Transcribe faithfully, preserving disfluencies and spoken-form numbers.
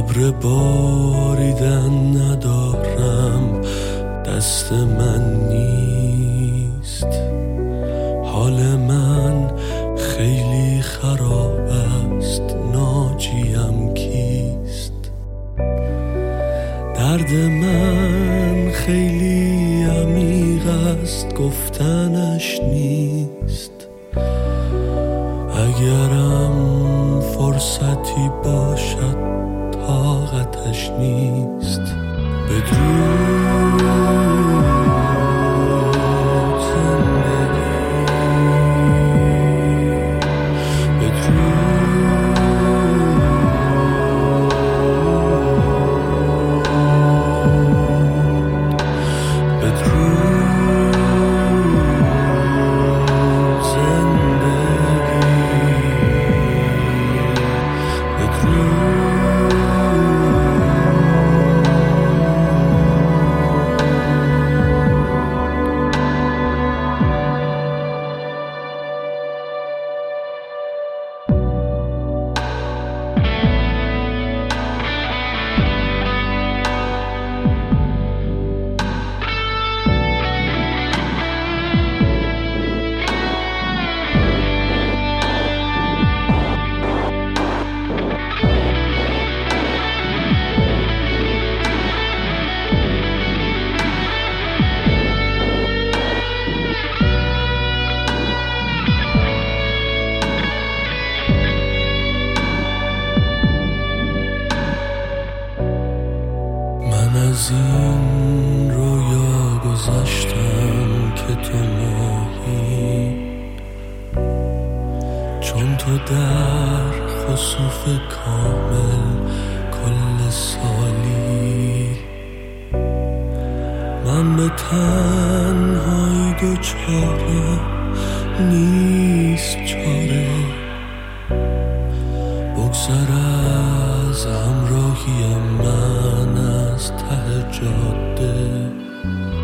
صبر باریدن ندارم، دست من نیست. حال من خیلی خراب است، ناجیم کیست؟ درد من خیلی عمیق است، گفتنش نیست. اگرم فرصتی باشد طاقتش نیست. بدرود زندگی، بدرود، بدرود زندگی، بدرود. از این رویا گذشتم که تو ماهی، چون تو در خسوف کامل کل سالی. من به تنهایی دوچاره نیست چاره، بگذر از همراهی من از ته جاده.